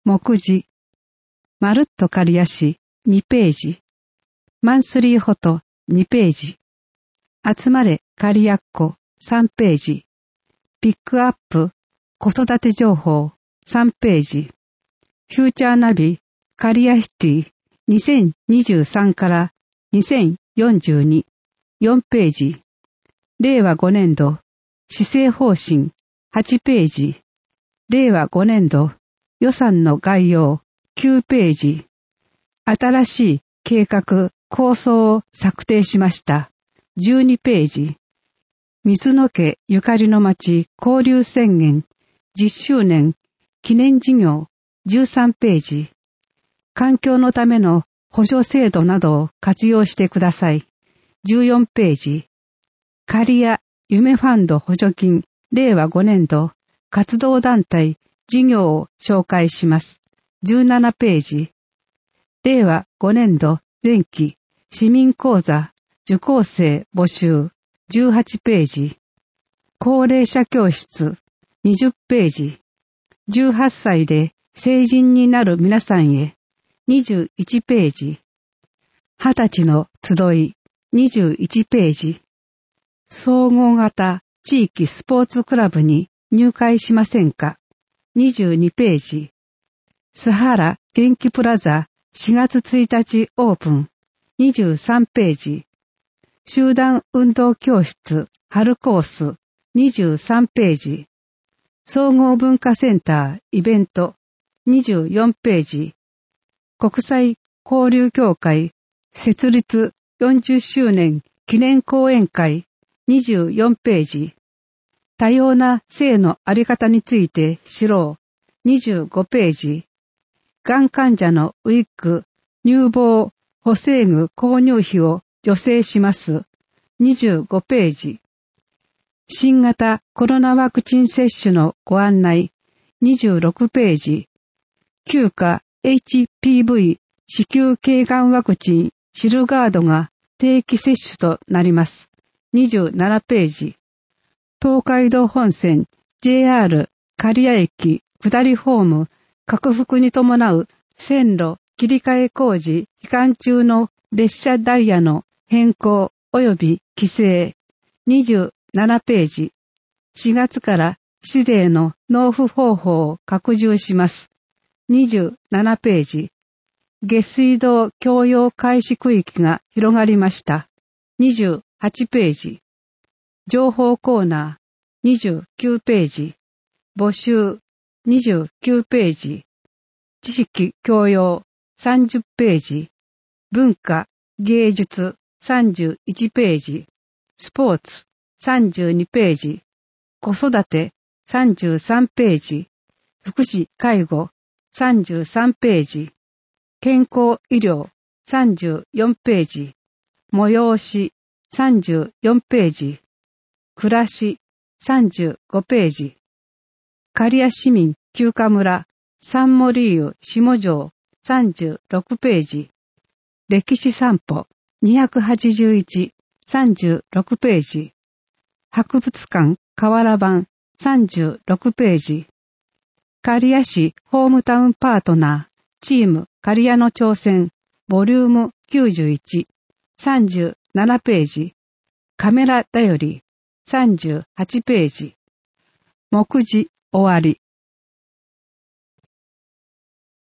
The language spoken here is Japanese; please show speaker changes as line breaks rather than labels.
目次。まるっと刈谷市2ページ。マンスリーフォト2ページ。集まれ刈谷っ子3ページ。ピックアップ子育て情報3ページ。フューチャーナビ刈谷シティ2023から2042 4ページ。令和5年度施政方針8ページ。令和5年度予算の概要9ページ。新しい計画構想を策定しました12ページ。水野家ゆかりの町交流宣言10周年記念事業13ページ。環境のための補助制度などを活用してください14ページ。刈谷夢ファンド補助金令和5年度活動団体事業を紹介します17ページ。令和5年度前期市民講座受講生募集18ページ。高齢者教室20ページ。18歳で成人になる皆さんへ21ページ。20歳の集い21ページ。総合型地域スポーツクラブに入会しませんか22ページ。須原元気プラザ4月1日オープン23ページ。集団運動教室春コース23ページ。総合文化センターイベント24ページ。国際交流協会設立40周年記念講演会24ページ。多様な性のあり方について知ろう25ページ。がん患者のウィッグ、乳房、補正具購入費を助成します25ページ。新型コロナワクチン接種のご案内26ページ。9価 HPV 子宮頸がんワクチンシルガードが定期接種となります27ページ。東海道本線 JR 刈谷駅下りホーム拡幅に伴う線路切り替え工事期間中の列車ダイヤの変更及び規制27ページ。4月から市税の納付方法を拡充します27ページ。下水道共用開始区域が広がりました28ページ。情報コーナー29ページ。募集29ページ。知識教養30ページ。文化芸術31ページ。スポーツ32ページ。子育て33ページ。福祉介護33ページ。健康医療34ページ。催し34ページ。暮らし35ページ。刈谷市民休暇村三森湯下城36ページ。歴史散歩281、36ページ。博物館河原版36ページ。刈谷市ホームタウンパートナーチーム刈谷の挑戦ボリューム91、37ページ。カメラだより38ページ。目次終わり。